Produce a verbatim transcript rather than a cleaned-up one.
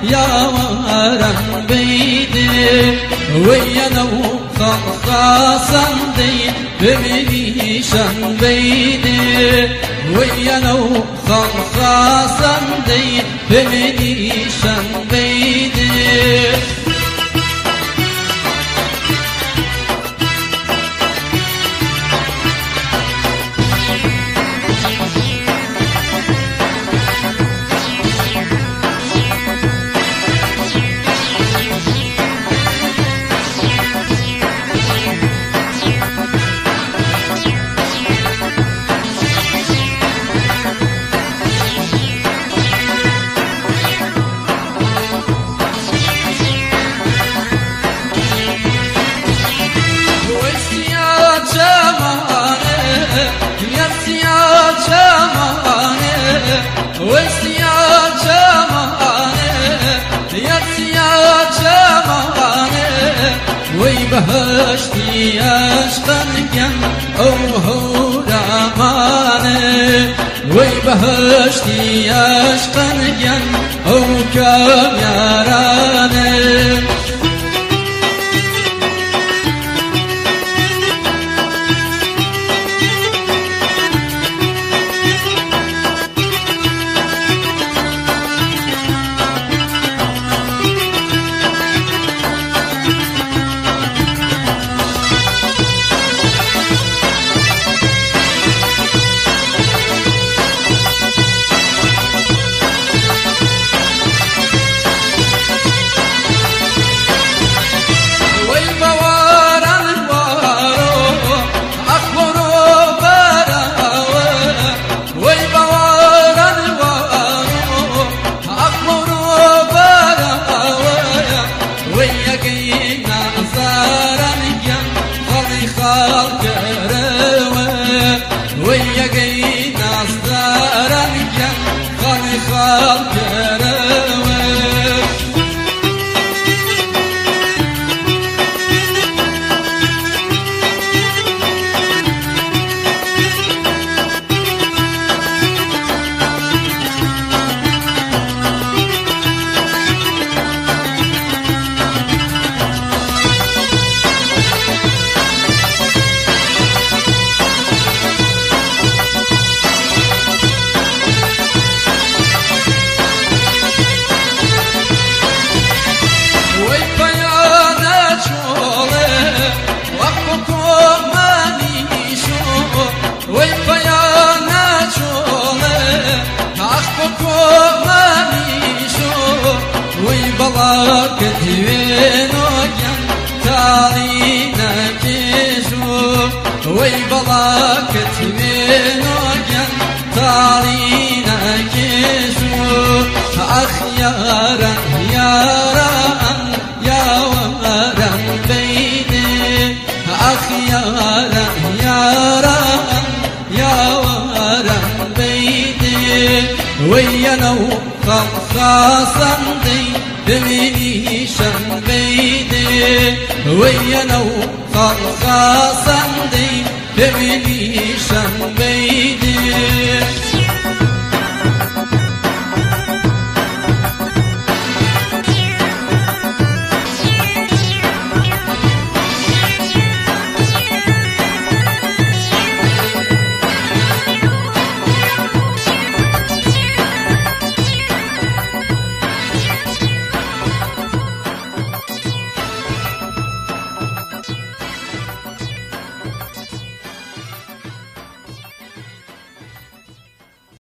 yavarım beydi Veyyana خاصا دي بمني شان بيدي ويانا خاصا دي بمني شان بيدي بهشتی عشقن گم او هورامانه وی بهشتی عشقن گم او کامیارانه وي بلاك تبينو جن تارينا كيشو أخ يارا يارا يا ورا بيدي أخ يارا يارا يا ورا بيدي وينو خاصا دي بمني شن بيدي وينو خاصا دي بمني شن بيدي